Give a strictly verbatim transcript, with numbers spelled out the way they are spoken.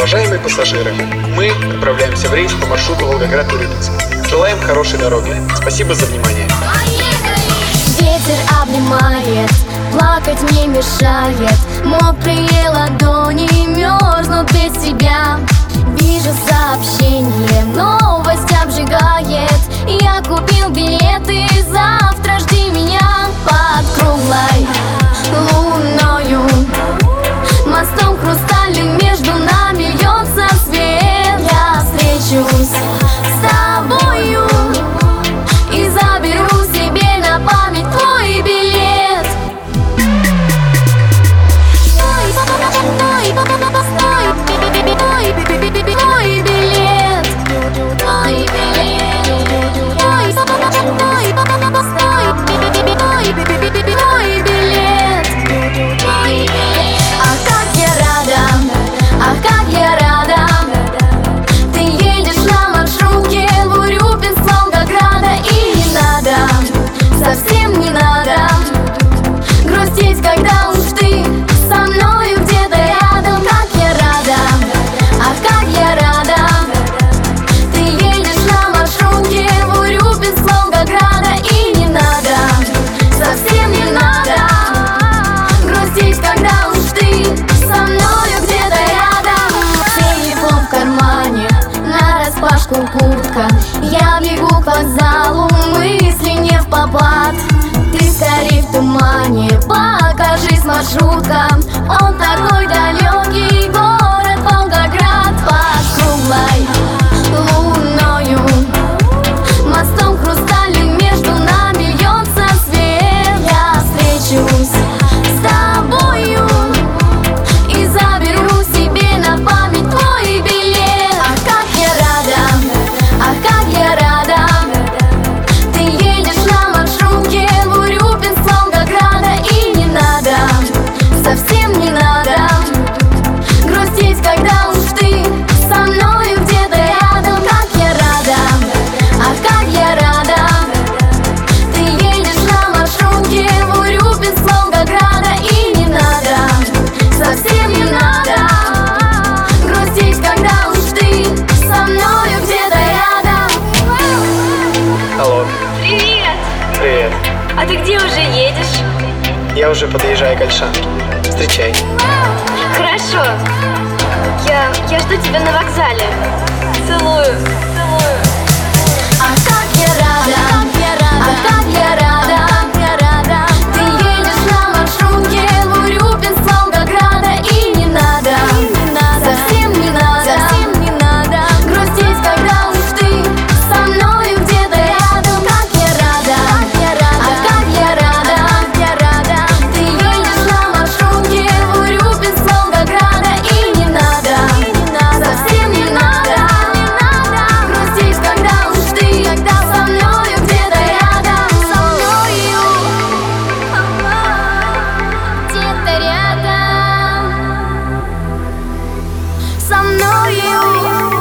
Уважаемые пассажиры, мы отправляемся в рейс по маршруту Волгоград-Урюпинск. Желаем хорошей дороги. Спасибо за внимание. Ветер обнимает, плакать не мешает. Мокрые ладони мерзнут без тебя. Вижу сообщение, новость обжигает. Я купил билеты, завтра жди меня под круглой луною. Мостом хрустальным между нами льется свет. Я встречусь с тобою и заберу себе на память твой билет. Твой, твой, твой, твой билет. Твой билет. Твой, твой билет. Твой билет. Ах, как я рада, ах, как я рада. Ты едешь на маршрутке в Урюпинск, Волгограда. И не надо, совсем не надо грустить, когда уж ты со мною где-то рядом. Как я рада, ах, как я рада. Ты едешь на маршрутке в Урюпинск, Волгограда. И не надо, совсем не надо грустить, когда уж ты со мною где-то рядом. Телефон в кармане, нараспашку куртка. Я бегу к вокзалу, мысли не в попад. Ты скорей в тумане, покажись, маршрутка. Он такой далекий, город Волгоград. Под круглой луною, мостом хрустальным между нами льется свет. Я встречусь с тобою и заберу себе на память твой билет. Ах, как я рада, ах, как я рада. Ты едешь на маршрутке в Урюпинск, Волгограда. И не надо, совсем не надо грустить, когда уж ты со мною где-то рядом. Как я рада, ах, как я рада. Ты едешь на маршрутке в Урюпинск, Волгограда. И не надо, совсем не надо грустить, когда уж ты со мною где-то рядом. Алло, Привет! привет. А ты где уже едешь? Я уже подъезжаю к Ольшанке. Встречай. Хорошо. Я, я жду тебя на вокзале. Целую. Целую. Ах, как я рада, ах, как я рада. Ты едешь на маршрутке в Урюпинск, Волгограда. И не надо, совсем не надо грустить, когда уж ты со мною где-то рядом. Как я рада, ах, как я рада. Ты едешь на маршрутке в Урюпинск, Волгограда. И не надо, совсем не надо грустить, когда уж ты со мною где-то рядом. Со мною где-то рядом. Со мною